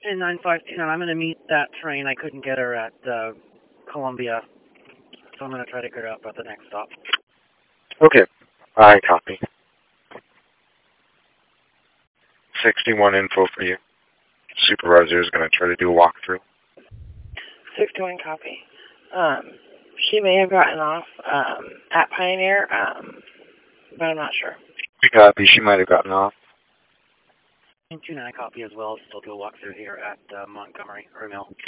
In 9510, I'm going to meet that train. I couldn't get her at Columbia, so I'm going to try to get her up at the next stop. Okay. I copy. 61 info for you. Supervisor is going to try to do a walkthrough. 61 copy. She may have gotten off at Pioneer, but I'm not sure. We copy. She might have gotten off. 29 copy as well. Still do a walkthrough here at Montgomery or Mill.